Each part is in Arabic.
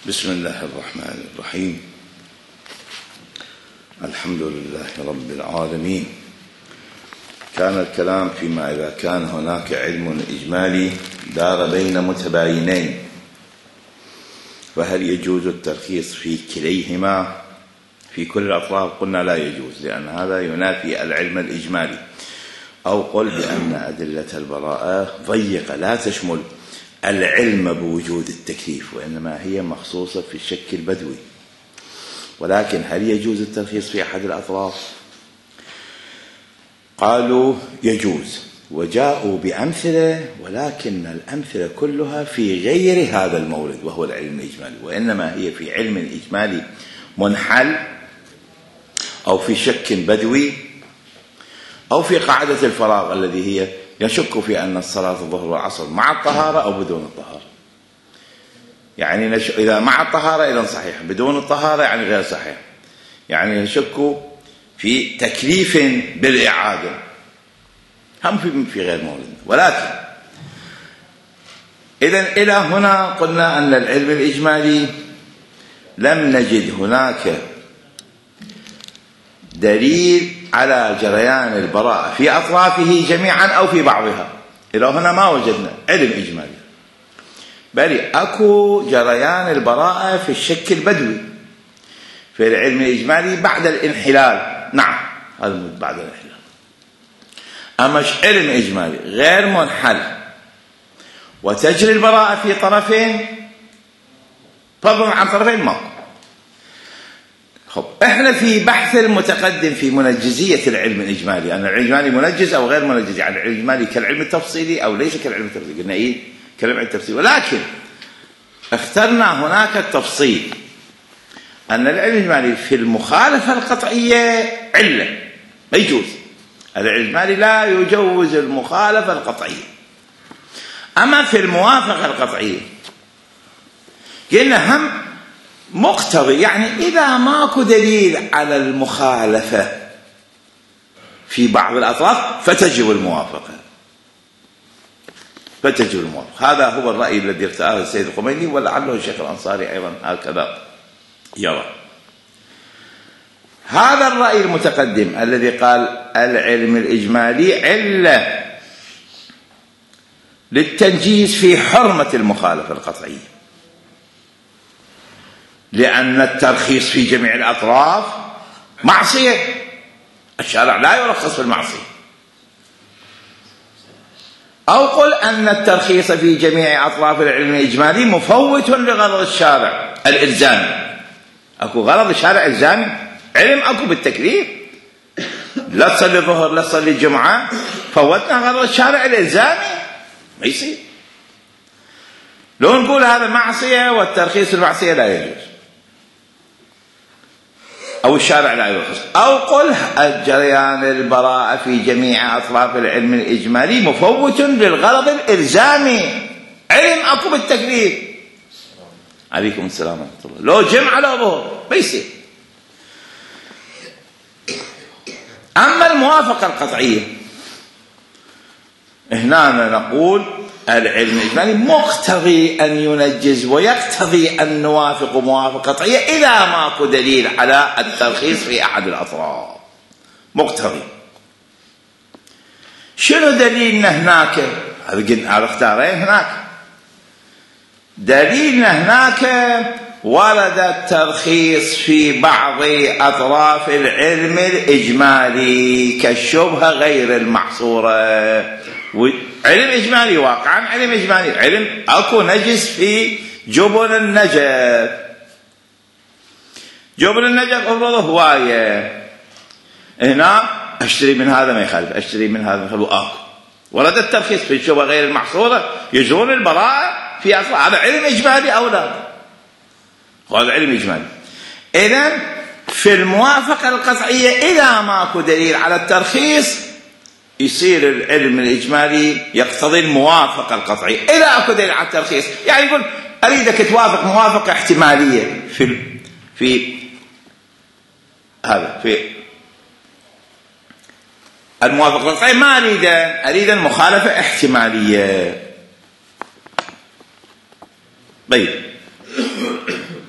بسم الله الرحمن الرحيم. الحمد لله رب العالمين. كان الكلام فيما إذا كان هناك علم إجمالي دار بين متباينين، فهل يجوز الترخيص في كليهما في كل الأطراف؟ قلنا لا يجوز، لأن هذا ينافي العلم الإجمالي. أو قل بأن أدلة البراءة ضيقة لا تشمل العلم بوجود التكليف، وإنما هي مخصوصة في الشك البدوي. ولكن هل يجوز الترخيص في أحد الأطراف؟ قالوا يجوز، وجاءوا بأمثلة، ولكن الأمثلة كلها في غير هذا المورد وهو العلم الإجمالي، وإنما هي في علم إجمالي منحل، أو في شك بدوي، أو في قاعدة الفراغ الذي هي يشك في أن الصلاة الظهر والعصر مع الطهارة أو بدون الطهارة. يعني إذا مع الطهارة إذن صحيح، بدون الطهارة يعني غير صحيح. يعني يشك في تكليف بالإعادة، هم في غير مورد. ولكن إذن إلى هنا قلنا أن العلم الإجمالي لم نجد هناك دليل على جريان البراءة في أطرافه جميعا أو في بعضها. إلى هنا ما وجدنا علم إجمالي، بل أكو جريان البراءة في الشك البدوي في العلم الإجمالي بعد الانحلال. نعم، هذا بعد الانحلال. أما علم إجمالي غير منحل وتجري البراءة في طرفين، فضلا عن طرفين، ماكو. احنا في بحث المتقدم في منجزية العلم الإجمالي، أن العلم الإجمالي منجز أو غير منجز، يعني العلم الإجمالي كالعلم التفصيلي أو ليس كالعلم التفصيلي. قلنا إيه؟ كالعلم التفصيلي. ولكن اخترنا هناك التفصيل، أن العلم الإجمالي في المخالفة القطعية علة، ما يجوز. العلم الإجمالي لا يجوز المخالفة القطعية. أما في الموافقة القطعية قلنا هم مقتضي، يعني إذا ماكو دليل على المخالفة في بعض الأطراف فتجب الموافقة. هذا هو الرأي الذي ارتأه السيد الخميني، ولعله الشيخ الأنصاري أيضا هكذا يرى. هذا الرأي المتقدم الذي قال العلم الإجمالي علة للتنجيز في حرمة المخالفة القطعية، لأن الترخيص في جميع الأطراف معصية، الشارع لا يرخص في المعصية. أو قل أن الترخيص في جميع أطراف العلم الإجمالي مفوت لغرض الشارع الإلزامي. أكو غرض الشارع إلزامي، علم أكو بالتكليف، لا تصلي الظهر لا تصلي الجمعة، فوتنا غرض الشارع الإلزامي، ما يصير. لو نقول هذا معصية والترخيص المعصية لا يجوز، أو الشارع لا يرخص. أو قل جريان البراءة في جميع أطراف العلم الإجمالي مفوت للغرض الإلزامي، علم أكو بالتكليف. عليكم السلام ورحمة الله. لو جمعة لو ظهر ما يصير. أما الموافقة القطعية هنا نقول العلم الإجمالي مقتضي أن ينجز، ويقتضي أن نوافق موافقة قطعية إذا ماكو دليل على الترخيص في أحد الأطراف. مقتضي. شنو دليلنا هناك؟ هذا اختارين هناك. دليلنا هناك ورد الترخيص في بعض أطراف العلم الإجمالي كالشبهة غير المحصورة. علم إجمالي واقعا، علم إجمالي، علم أكو نجس في جبن النجف. جبن النجف أفرضه هواية، هنا أشتري من هذا ما يخالف، أشتري من هذا ما يخالف، وآكل. ورد الترخيص في الشبهة غير المحصورة يجرون البراءة في أصل. هذا علم إجمالي أو لا؟ هذا علم إجمالي. إذن في الموافقة القطعية إذا ماكو دليل على الترخيص يصير العلم الإجمالي يقتضي الموافقة القطعية إذا أكو دليل على الترخيص. يعني يقول أريدك توافق موافقة احتمالية في هذا، في الموافقة القطعية ما أريد المخالفة احتمالية. طيب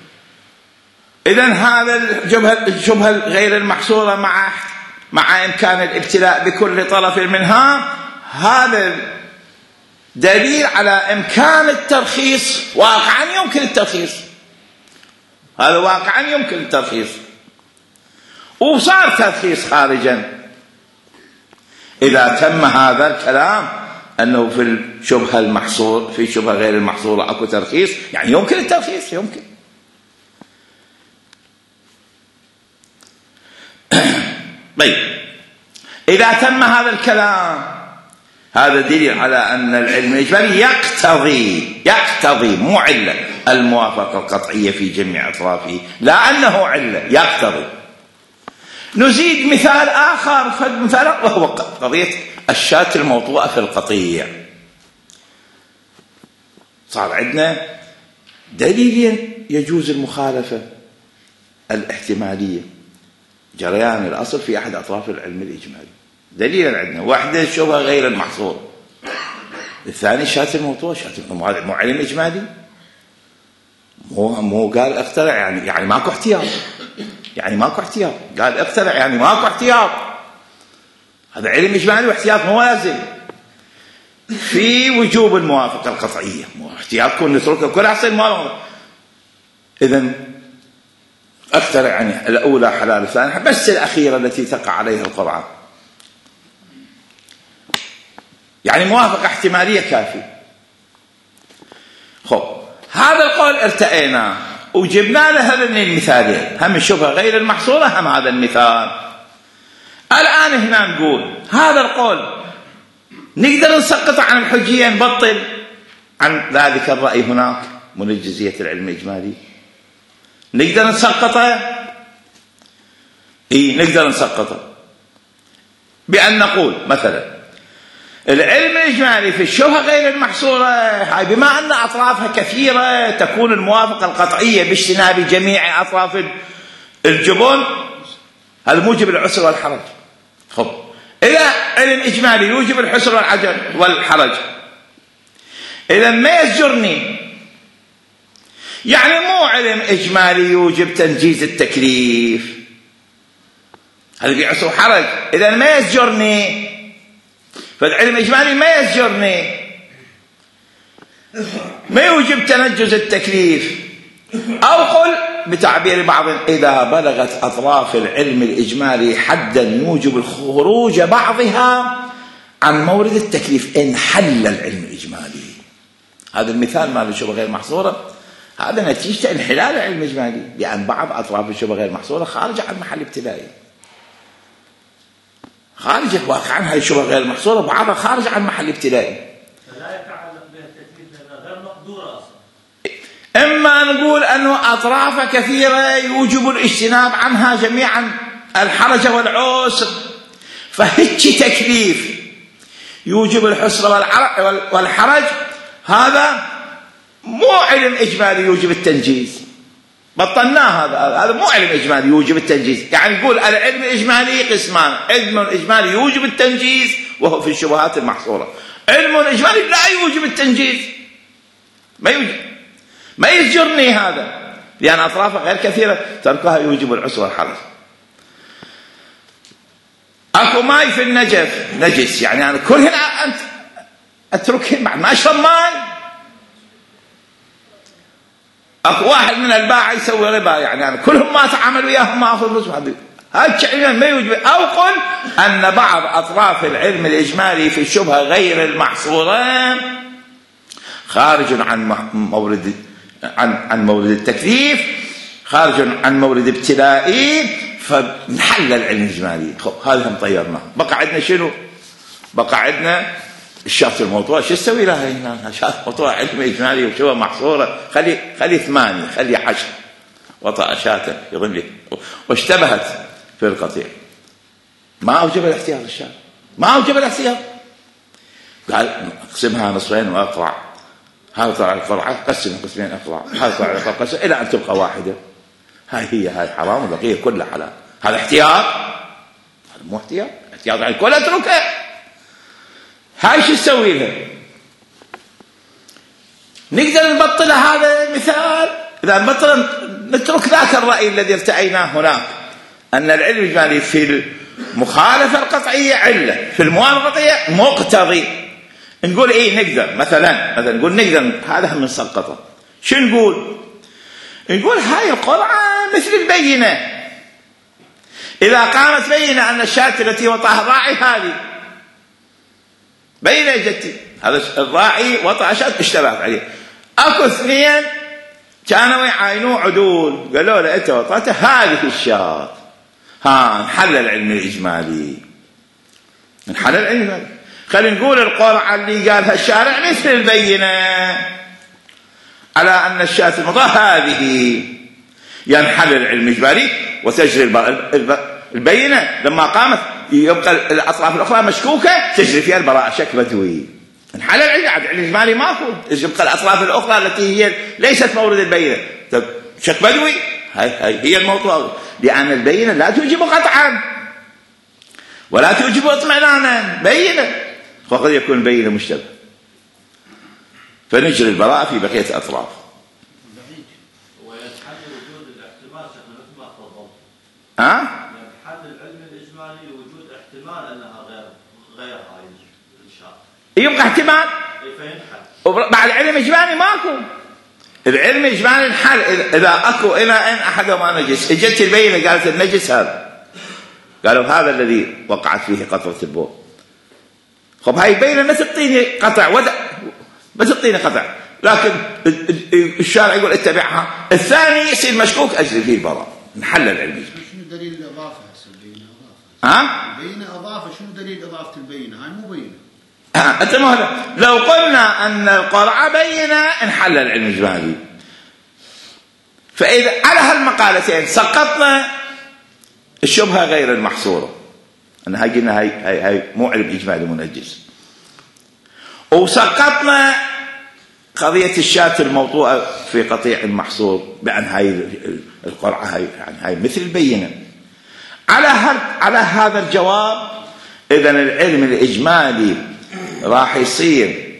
إذن هذا الشبهة غير المحصورة مع إمكان الابتلاء بكل طرف منها، هذا دليل على إمكان الترخيص. واقعا يمكن الترخيص، هذا واقعا يمكن الترخيص، وصار ترخيص خارجا. إذا تم هذا الكلام أنه في الشبهة المحصور، في شبهة غير المحصورة أكو ترخيص، يعني يمكن الترخيص، يمكن. طيب، إذا تم هذا الكلام، هذا دليل على أن العلم الإجمالي يقتضي مو علة الموافقة القطعية في جميع أطرافه، لا أنه علة، يقتضي. نزيد مثال آخر، وهو قضية الشاة الموطوءة في القطيع. صار عندنا دليلين يجوز المخالفة الاحتمالية، جريان الأصل في أحد أطراف العلم الإجمالي. دليل عندنا، واحدة الشبهة غير المحصورة، الثاني الشاة الموطوءة. مو علم إجمالي، مو قال اخترع يعني ماكو احتياط، قال اخترع يعني ماكو احتياط. هذا علم إجمالي واحتياط موازن في وجوب الموافقة القطعية. مو احتياط كون نتركه كل أحسن موافقة. إذن اخترع يعني الأولى حلال، الثانية بس الأخيرة التي تقع عليها القرعة، يعني موافقة احتمالية كافي. خب، هذا القول ارتأيناه وجبنا له هذين المثالين، هم الشبهة غير المحصورة، هم هذا المثال. الآن هنا نقول هذا القول نقدر نسقط عن الحجية، نبطل عن ذلك الرأي هناك منجزية العلم الإجمالي، نقدر نسقطه. نقدر نسقطه بأن نقول مثلا العلم الإجمالي في الشبهة غير المحصورة، هاي بما أن أطرافها كثيرة تكون الموافقة القطعية باجتناب جميع أطراف الجبن، هذا موجب العسر والحرج. خب، إذا علم إجمالي يوجب العسر والحرج، إذا ما يزجرني، يعني مو علم إجمالي يوجب تنجيز التكليف، هذا في عسر وحرج، إذا ما يزجرني، فالعلم الإجمالي ما يزجرني، ما يوجب تنجز التكليف. أو قل بتعبير بعض، إذا بلغت أطراف العلم الإجمالي حدا يوجب الخروج بعضها عن مورد التكليف انحل العلم الإجمالي. هذا المثال مال الشبهة غير محصورة، هذا نتيجة انحلال العلم الإجمالي، لأن بعض أطراف الشبهة غير محصورة خارجة عن محل ابتلائي، خارجة واقعا. هاي الشبهة غير محصورة بعضها خارج عن محل ابتلائي، فلا يتعلق بها التكليف لأنها غير مقدورة أصلا. إما نقول أنه أطراف كثيرة يوجب الاجتناب عنها جميعا الحرج والعسر، فهيك تكليف يوجب الحسر والحرج، هذا مو علم إجمالي يوجب التنجيز، بطلناه. هذا مو علم إجمالي يوجب التنجيز. يعني نقول العلم الإجمالي قسمان، علم إجمالي يوجب التنجيز وهو في الشبهات المحصورة، علم إجمالي لا يوجب التنجيز، ما يزجرني هذا، لأن أطرافه غير كثيرة تركها يوجب العسر والحرج. أكو ماي في النجف نجس، يعني أنا كل هنا أنت أتركه ما أشرب ماي. أكو واحد من الباعة يسوي ربا، يعني أنا كلهم ما أتعامل وياهم ما أخذ فلوس، هذا ما يوجب. أو قل أن بعض أطراف العلم الإجمالي في الشبهة غير المحصورة خارج عن مورد التكليف، خارج عن مورد ابتلائي، فنحل العلم الإجمالي. هذا هم طيرناه. بقى عندنا شنو؟ بقى عندنا الشرط الموضوع. شو تسوي لها هنا؟ شرط موضوع علم إجمالي وشبهة محصورة، خلي 8، خلي 10، وطأ شاة يظن لي واشتبهت في القطيع، ما أوجب الاحتياط. الشارع ما أوجب الاحتياط، قال اقسمها نصفين وأقرع، هذا طلع القرعة قسم قسمين أقرع، هذا طلع القرعة قسم، إلى أن تبقى واحدة. هاي حرام والبقية كلها حلال. هذا احتياط؟ هذا مو احتياط. احتياط على الكل اتركه. هاي شو تسوي لها؟ نقدر نبطل هذا المثال. إذا نبطل نترك ذاك الرأي الذي ارتأيناه هناك أن العلم الإجمالي في المخالفة القطعية علة، في الموافقة القطعية مقتضي. نقول إيه نقدر مثلا نقول نقدر هذا من سقطه. شو نقول هاي القرعة مثل البينة. إذا قامت بينة أن الشاة التي وطأها الراعي هذه بينة جدتي، هذا الراعي وطأ شاة اشتبهت عليه، أكو اثنين كانوا يعاينوا عدول قالوا له أنت وطأت هذه الشاة، نحل العلم الإجمالي. خلينا نقول القرعة اللي قالها الشارع مثل البينة على أن الشاة المضاء هذه، ينحل العلم الإجمالي وتجري البينة. لما قامت يبقى الأطراف الأخرى مشكوكة تجري فيها البراءة شك بدوي. انحل العلم الإجمالي ماكو، يبقى الأطراف الأخرى التي هي ليست مورد البينة شك بدوي. هي الموضوع، لأن البينة لا توجب قطعا ولا توجب اطمئنانا، بينة وقد يكون بينة مشتبه، فنجري البراءة في بقية الأطراف. ويتحل وجود الاحتمال مثل ما تفضلت. يتحل العلم الإجمالي لوجود احتمال أنها غير هاي الشاة، يبقى احتمال فينحل. بعد العلم الإجمالي ماكو. العلم الإجمالي الحل إذا أكو إلى أن أحدهما نجس، اجت البينة قالت النجس هذا، قالوا هذا الذي وقعت فيه قطرة البول. خب هاي بينة ما تعطيني قطع ما تعطيني قطع، لكن الشارع يقول اتبعها. الثاني يصير مشكوك أجري فيه البراء، نحل العلم. شنو دليل الإضافة هسه البينة إضافة؟ البينة إضافة، شنو دليل إضافة البينة؟ هاي مو بينة. أنت لو قلنا أن القرعة بينة انحل العلم الإجمالي، فإذا على هالمقالتين سقطنا الشبهة غير المحصورة، أن هاي قلنا هاي مو علم إجمالي منجس، وسقطنا قضية الشاة الموطوءة في قطيع المحصور بأن هاي القرعة هاي مثل البينة. على هذا الجواب إذن العلم الإجمالي راح يصير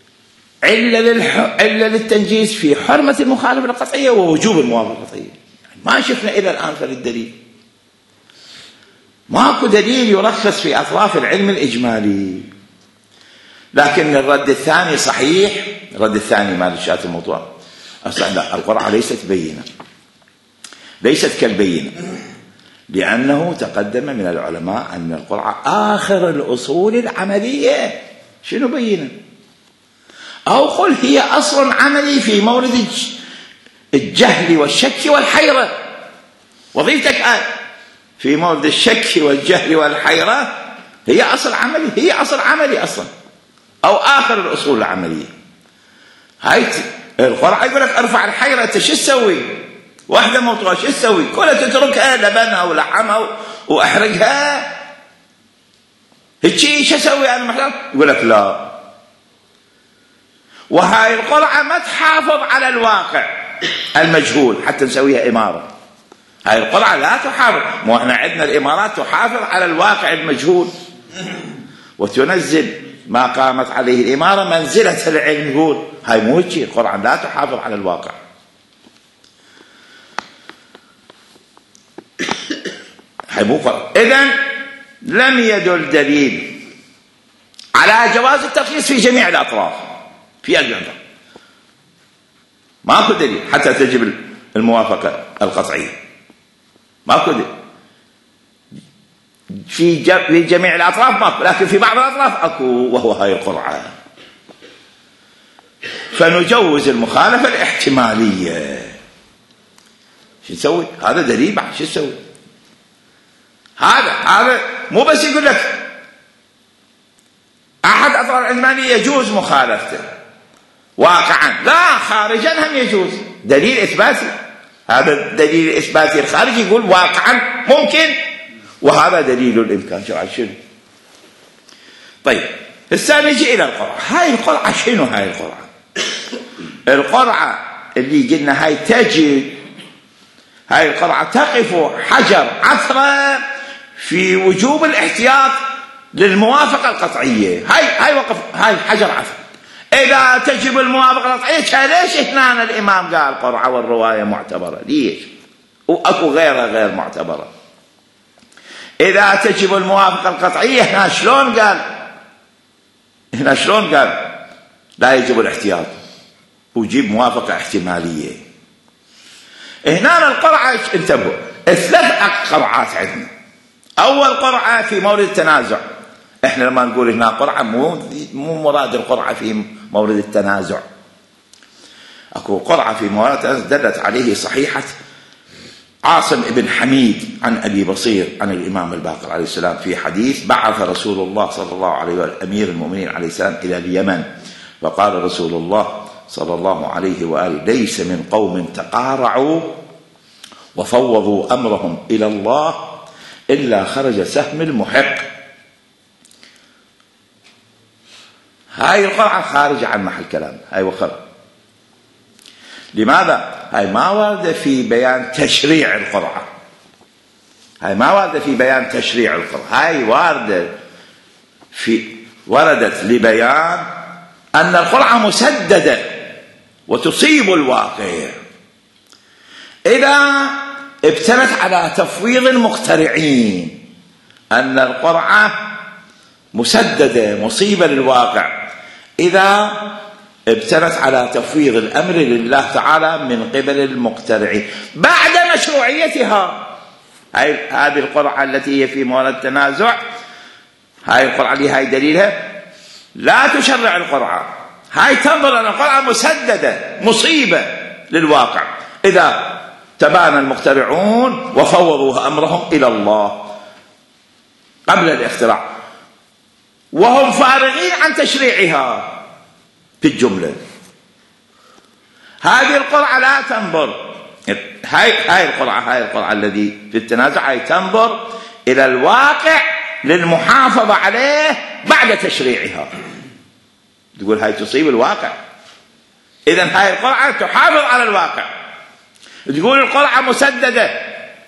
علة للتنجيس في حرمة المخالفة القطعية ووجوب الموافقة القطعية. ما شفنا إلى الآن فللدليل، ماكو دليل يرخص في أطراف العلم الإجمالي. لكن الرد الثاني صحيح، الرد الثاني مال الشاة الموضوع لا، القرعة ليست بينة، ليست كالبينة، لأنه تقدم من العلماء أن القرعة آخر الأصول العملية. شنو بينة؟ أو قل هي أصل عملي في مورد الجهل والشك والحيرة. وظيفتك في مورد الشك والجهل والحيرة هي أصل عملي، هي أصل عملي أصلا، أو آخر الأصول العملية. هاي القرعة يقول لك ارفع الحيرة، أنت شو تسوي؟ واحدة موطوة شو تسوي؟ كلها تتركها لبنها ولحمها وأحرقها هيك، شو أسوي أنا محتاج؟ يقول لك لا، وهاي القرعة ما تحافظ على الواقع المجهول حتى نسويها إمارة. هاي القرعة لا تحافظ، مو احنا عندنا الإمارات تحافظ على الواقع المجهول وتنزل ما قامت عليه الإمارة منزلة العلم. يقول هاي مو هيك، القرعة لا تحافظ على الواقع. هاي مو قرعة. إذن لم يدل دليل على جواز الترخيص في جميع الأطراف في الجنة، ماكو دليل حتى تجب الموافقة القطعية، ماكو دليل في جميع الأطراف ماكو، لكن في بعض الأطراف أكو، وهو هاي القرعة. فنجوز المخالفة الاحتمالية. شو نسوي؟ هذا دليل بعد شو نسوي؟ هذا مو بس يقول لك أحد أطراف العلمانية يجوز مخالفته واقعا، لا خارجا هم يجوز. دليل إثباتي، هذا الدليل الإثباتي الخارجي يقول واقعا ممكن، وهذا دليل الإمكان. شنو؟ طيب هسه نجي إلى القرعة. هاي القرعة شنو؟ هاي القرعة اللي قلنا هاي تجي، هاي القرعة تقف حجر عثرة في وجوب الاحتياط للموافقة القطعية. هاي وقف، هاي حجر عثرة. إذا تجب الموافقة القطعية ليش هنا الإمام قال قرعة والرواية معتبرة؟ ليش؟ وأكو غيرها غير معتبرة. إذا تجب الموافقة القطعية هنا شلون قال؟ هنا شلون قال لا يجب الاحتياط ويجيب موافقة احتمالية؟ هنا القرعة انتبهوا 3 قرعات عندنا. أول قرعة في مورد التنازع. احنا لما نقول هنا قرعة مو مراد القرعة في مورد التنازع. اكو قرعة في مورد التنازع دلت عليه صحيحة عاصم بن حميد عن أبي بصير عن الإمام الباقر عليه السلام في حديث: بعث رسول الله صلى الله عليه وسلم أمير المؤمنين عليه السلام إلى اليمن، فقال رسول الله صلى الله عليه وآله: ليس من قوم تقارعوا وفوضوا أمرهم إلى الله إلا خرج سهم المحق. هاي القرعة خارجة عن محل كلام، هاي وخر. لماذا؟ هاي ما ورد في بيان تشريع القرعة، هاي ما ورد في بيان تشريع القرعة، هاي وردت لبيان أن القرعة مسددة وتصيب الواقع إذا ابتنت على تفويض المقترعين، أن القرعة مسددة مصيبة للواقع إذا ابتنت على تفويض الأمر لله تعالى من قبل المقترعين بعد مشروعيتها. هذه القرعة التي هي في مورد التنازع، هاي القرعة اللي هاي دليلها لا تشرع القرعة، هاي تنظر أن القرعة مسددة مصيبة للواقع إذا تبان المقترعون وفوضوا أمرهم إلى الله قبل الاختراع وهم فارغين عن تشريعها. في الجملة هذه القرعة لا تنظر، هاي القرعة الذي في التنازع هاي تنظر إلى الواقع للمحافظة عليه بعد تشريعها. تقول هاي تصيب الواقع، إذن هاي القرعة تحافظ على الواقع. تقول القرعة مسددة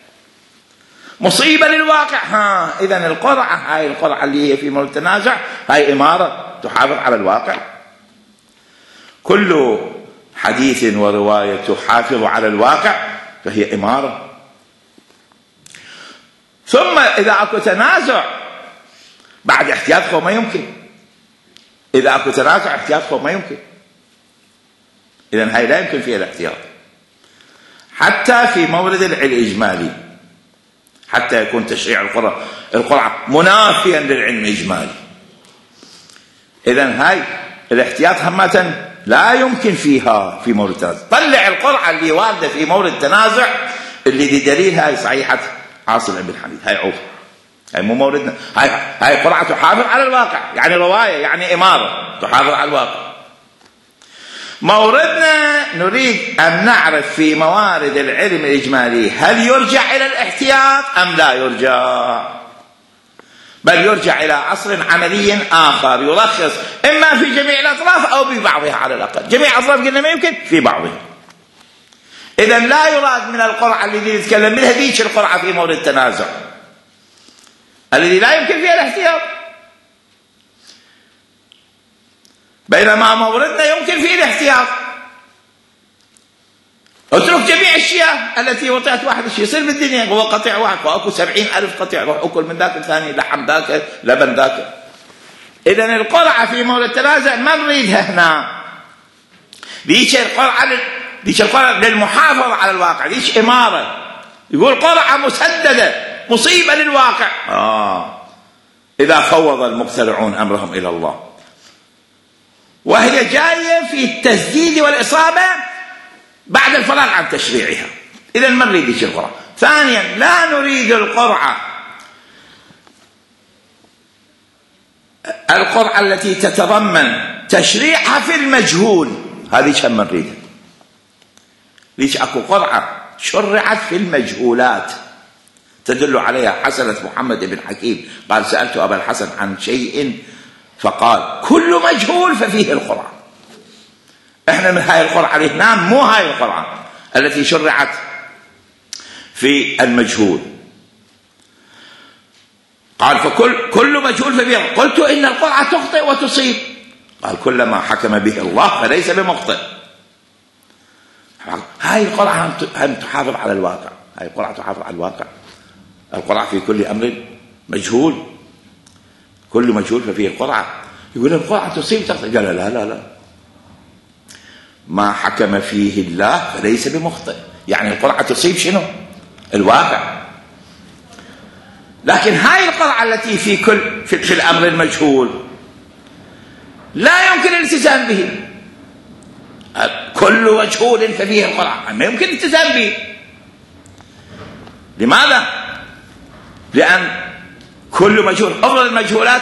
مصيبة للواقع، إذن القرعة هاي القرعة اللي هي في مورد التنازع هاي إمارة تحافظ على الواقع. كل حديث ورواية تحافظ على الواقع فهي إمارة. ثم إذا أكو تنازع بعد احتياط ما يمكن، إذا أكو تنازع احتياط ما يمكن، إذن هاي لا يمكن فيها الاحتياط حتى في مورد الإجمالي، حتى يكون تشريع القرعة منافيا للعلم الإجمالي. إذن هاي الاحتياط همة لا يمكن فيها في مورد التنازع. طلع القرعة اللي واردة في مورد التنازع اللي دي دليل هاي صحيحة عاصم بن حميد، هاي عوف، هاي مو موردنا، هاي قرعة تحافظ على الواقع، يعني رواية يعني إمارة تحافظ على الواقع. موردنا نريد أن نعرف في موارد العلم الإجمالي هل يرجع إلى الاحتياط أم لا يرجع، بل يرجع إلى عصر عملي آخر يرخص إما في جميع الأطراف أو ببعضها على الأقل. جميع الأطراف قلنا ما يمكن، في بعضها. إذن لا يراد من القرعة التي نتكلم منها ذيك القرعة في مورد التنازع الذي لا يمكن فيها الاحتياط، بينما موردنا يمكن فيه الاحتياط. اترك جميع الشيء التي وطعت واحد الشيء يصير بالدنيا هو قطع واحد واكو 70,000 قطع، روح اكل من ذاك الثاني لحم ذاك لبن ذاك. اذن القرعة في مورد التنازع ما نريدها هنا، ذيك القرعة للمحافظة على الواقع، ذيك إمارة. يقول قرعة مسددة مصيبة للواقع إذا فوض المقترعون أمرهم إلى الله، وهي جاية في التسديد والإصابة بعد الفراغ عن تشريعها. إذن ما نريد ذيك القرعة. ثانيا لا نريد القرعة التي تتضمن تشريعها في المجهول، هذه كم نريدها. ليش اكو قرعة شرعت في المجهولات تدل عليها حسنة محمد بن حكيم قال: سألت أبا الحسن عن شيء فقال: كل مجهول ففيه القرعة. احنا من هاي القرعة اللي هنا مو هاي القرعة التي شرعت في المجهول. قال: فكل مجهول ففيه. قلت: إن القرعة تخطئ وتصيب. قال كلما حكم به الله فليس بمخطئ. هاي القرعة هم تحافظ على الواقع، هاي القرعة تحافظ على الواقع. القرعة في كل أمر مجهول، كل مجهول ففيه القرعة. يقول القرعة تصيب تخطئ، قال لا لا لا، ما حكم فيه الله فليس بمخطئ، يعني القرعة تصيب شنو؟ الواقع. لكن هاي القرعة التي في الأمر المجهول لا يمكن الالتزام به. كل مجهول ففيه القرعة ما يمكن الالتزام به. لماذا؟ لأن كل مجهول، أفضل المجهولات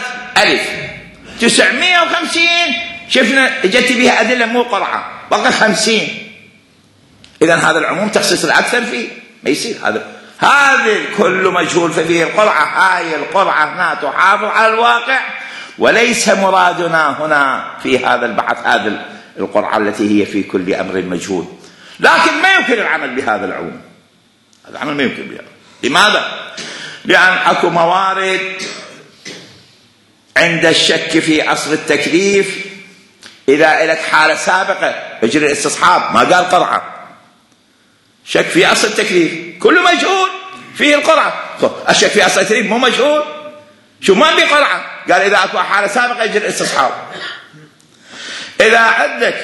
950 شفنا جت بها أدلة مو قرعة، بقى 50. إذن هذا العموم تخصيص الأكثر فيه ما يصير. هذا كل مجهول ففيه القرعة. هاي القرعة هنا تحافظ على الواقع، وليس مرادنا هنا في هذا البحث هذا القرعة التي هي في كل أمر مجهول. لكن ما يمكن العمل بهذا العموم، هذا العمل ما يمكن بهذا. لماذا؟ لأن أكو موارد عند الشك في أصل التكليف إذا لك حالة سابقة يجري الاستصحاب، ما قال قرعة. شك في أصل التكليف كل مجهول فيه القرعة. الشك في أصل التكليف مو مجهول، شو ما بي قرعة؟ قال إذا أكو حالة سابقة يجري الاستصحاب. إذا عندك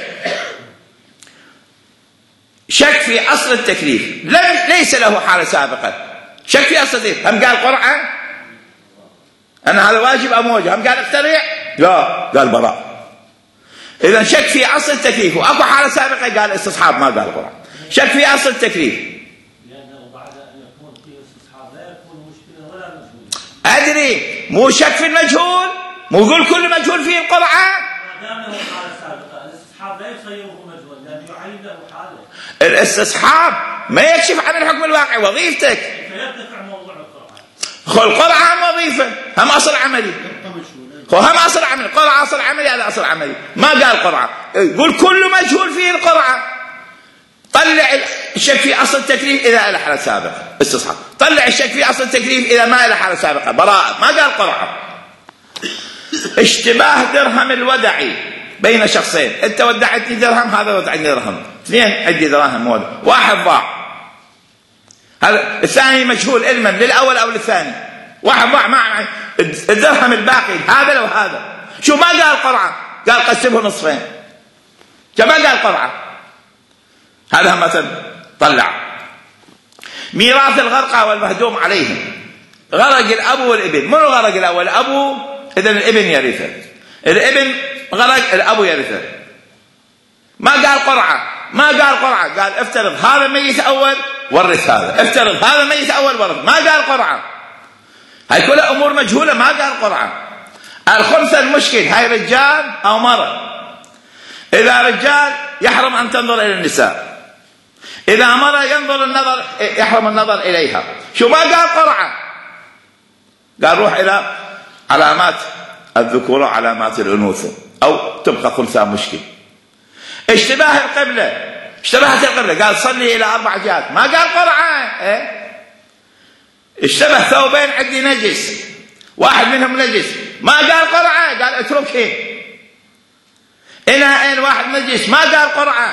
شك في أصل التكليف ليس له حالة سابقة، شك في أصل التكليف، هم قال قرعة أنا هذا واجب أم موجب؟ هم قال اخترع؟ لا، قال براء. إذا شك في أصل التكليف وأكو حالة سابقة قال استصحاب، ما قال قرعة. شك في أصل التكليف لأنه بعد أن يكون فيه استصحاب لا يكون مشكلة ولا مجهول. أدري، مو شك في المجهول، مو يقول كل مجهول فيه القرعة. ما دام له حالة سابقة الاستصحاب لا يصيره مجهول لأنه يعين له حالة. الاستصحاب ما يكشف عن الحكم الواقعي، وظيفتك. فيرتفع موضوع القرعة. القرعة هم وظيفة، هم أصل عملي. هم أصل عملي، القرعة أصل عملي، هذا أصل عملي. ما قال قرعة، يقول كل مجهول فيه القرعة. طلع الشك في أصل التكليف إذا له حالة سابقة استصحاب، طلع الشك في أصل التكليف إذا ما له حالة سابقة براءة، ما قال قرعة. اشتباه درهم الودعي بين شخصين، أنت ودعتني درهم، هذا ودعني درهم، اثنين عندي دراهم، واحد ضاع، هذا الثاني مجهول علما للأول أو للثاني، واحد ضاع مع الدرهم الباقي هذا لو هذا، شو ما قال قرعة؟ قال قسمه نصفين، ما قال قرعة. هذا مثلا طلع ميراث الغرقى والمهدوم عليهم، غرق الأب والابن، منو غرق الأول؟ الأب، إذن الابن يرثه، الابن غرق الأب يرثه، ما قال قرعة، ما قال قرعة، قال افترض هذا ميت أول ورث هذا، افترض هذا ميت أول ورث، ما قال قرعة. هاي كلها أمور مجهولة ما قال قرعة. الخمسة المشكل هاي رجال أو مرة، إذا رجال يحرم أن تنظر إلى النساء، إذا مرة يحرم النظر إليها. شو ما قال قرعة؟ قال روح إلى علامات الذكورة علامات الأنوثة أو تبقى خمسة مشكل. اشتباه القبلة، اشتبهت القبلة، قال صلي إلى 4 جهات، ما قال قرعة. اشتبه ثوبين عندي نجس، واحد منهم نجس، ما قال قرعة، قال اتركه. إناءين واحد نجس، ما قال قرعة.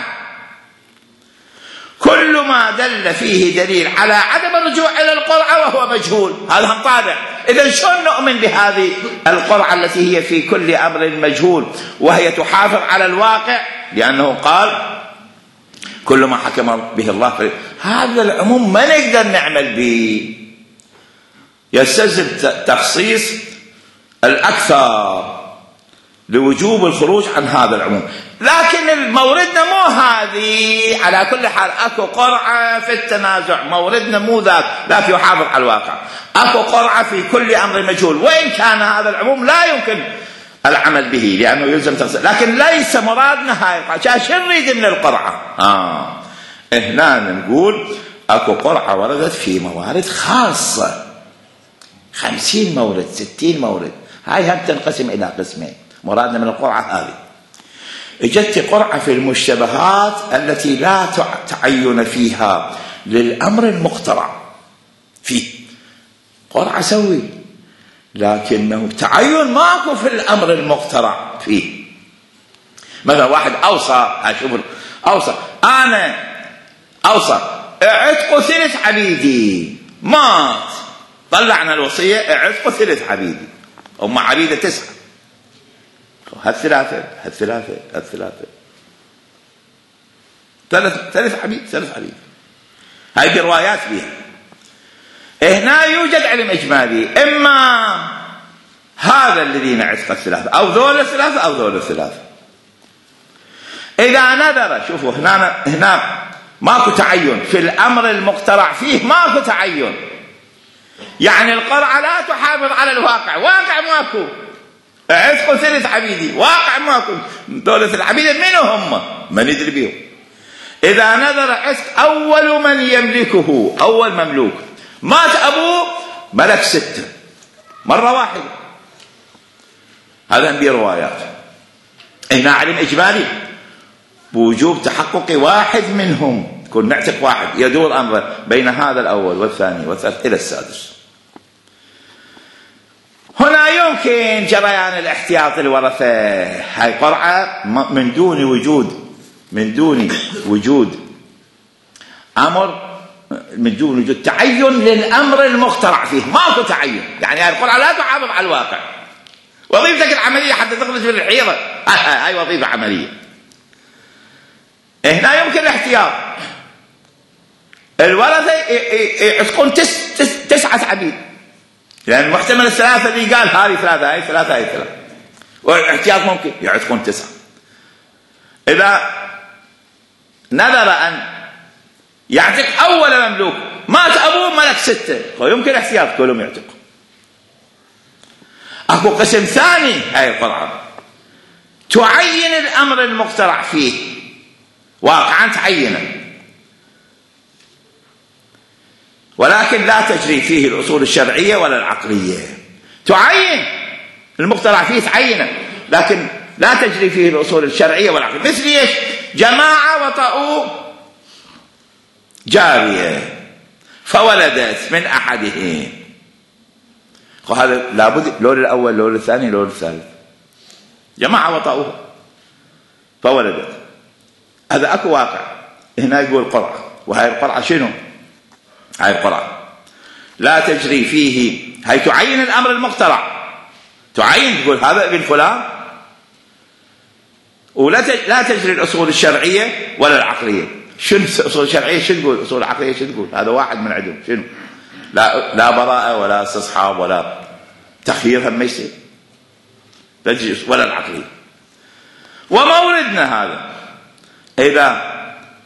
كل ما دل فيه دليل على عدم الرجوع إلى القرعة وهو مجهول، هذا هم طابع. إذن شلون نؤمن بهذه القرعة التي هي في كل أمر مجهول وهي تحافظ على الواقع؟ لأنه قال كل ما حكم به الله. هذا العموم ما نقدر نعمل به، يستلزم تخصيص الأكثر لوجوب الخروج عن هذا العموم. لكن موردنا مو هذه. على كل حال اكو قرعة في التنازع، موردنا مو ذاك، لكن يحافظ على الواقع. اكو قرعة في كل امر مجهول، وان كان هذا العموم لا يمكن العمل به لانه يلزم تخصيص، لكن ليس مرادنا هاي القرعة. شو نريد من القرعة؟ هنا نقول اكو قرعة وردت في موارد خاصة، 50 مورد 60 مورد، هاي هم تنقسم الى قسمين. مرادنا من القرعة هذه. اجت قرعة في المشتبهات التي لا تعين فيها للأمر المقترع، فيه قرعة سوي، لكنه تعين ماكو في الأمر المقترع فيه. مثلا واحد أوصى، أشوف أوصى، أنا أوصى اعتقوا 3 عبيدي، مات، طلعنا الوصية اعتقوا 3 عبيدي، هم عبيدة 9، هالثلاثة 3 عبيد، 3 عبيد. هاي في روايات فيها. هنا يوجد علم إجمالي، إما هذا الذين عتق 3 أو ذول 3 أو ذول 3. إذا نذر، شوفوا هنا ماكو تعين في الأمر المقترع فيه، ماكو تعين، يعني القرعة لا تحافظ على الواقع، واقع ماكو، عتق 3 عبيدي، واقع ماكو، ذول 3 عبيد منو هم؟ ما ندري بيهم. إذا نذر عتق أول من يملكه، أول مملوك، مات أبوه، ملك 6 مرة واحدة. هذا بروايات. هنا علم إجمالي بوجوب تحقق واحد منهم، كن نعتق واحد، يدور أمره بين هذا الأول والثاني والثالث إلى السادس. هنا يمكن جريان الاحتياط الورثة، هاي قرعة من دون وجود أمر، من دون وجود تعين للأمر المخترع فيه، ماكو تعين، يعني هاي القرعة لا تحافظ على الواقع، وظيفتك العملية حتى تخرج من الحيرة، هاي وظيفة عملية. هنا يمكن الاحتياط، الورثة يعتقون 9 عبيد، لأن محتمل ال3 اللي قال هذه 3 هاي 3 هاي 3، والاحتياط ممكن يعتقون 9. إذا نذر أن يعتق أول مملوك، مات أبوه، ملك 6، ويمكن احتياط كلهم يعتقوا. أكو قسم ثاني، هاي القرعة تعين الأمر المقترع فيه، واقعا تعينه، ولكن لا تجري فيه الأصول الشرعية ولا العقلية. تعين المقترع فيه، تعينه، لكن لا تجري فيه الأصول الشرعية والعقلية. مثل ايش؟ جماعة وطأوا جارية فولدت من أحدهم، وهذا لابد لون الأول لون الثاني لون الثالث، جماعة وطأوها فولدت، هذا أكو واقع. هنا يقول قرعة، وهي القرعة شنو؟ هاي القرعة لا تجري فيه، هاي تعين الأمر المقترع، تعين، تقول هذا ابن فلان، ولا تجري الأصول الشرعية ولا العقلية. شنو الأصول الشرعية؟ شنو تقول؟ الأصول العقلية شنو تقول؟ هذا واحد من عندهم، شنو؟ لا براءة ولا استصحاب ولا تخيير، هم ما يصير، ولا العقلية. وموردنا هذا إذا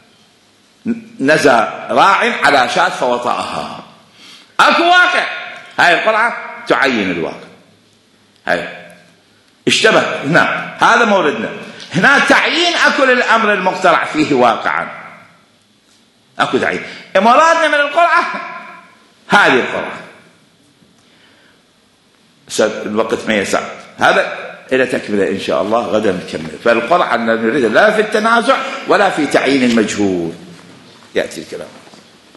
نزى راع على شاة فوطأها، اكو واقع، هاي القرعة تعين الواقع، هاي اشتبه هنا، هذا موردنا. هنا تعيين اكو للأمر المقترع فيه واقعا، اكو تعيين. مرادنا من القرعة هذه القرعة، الوقت ما يسع، هذا إلى تكملة إن شاء الله غدا نكمل. فالقرعة نريد لا في التنازع ولا في تعيين المجهول، يأتي الكلام.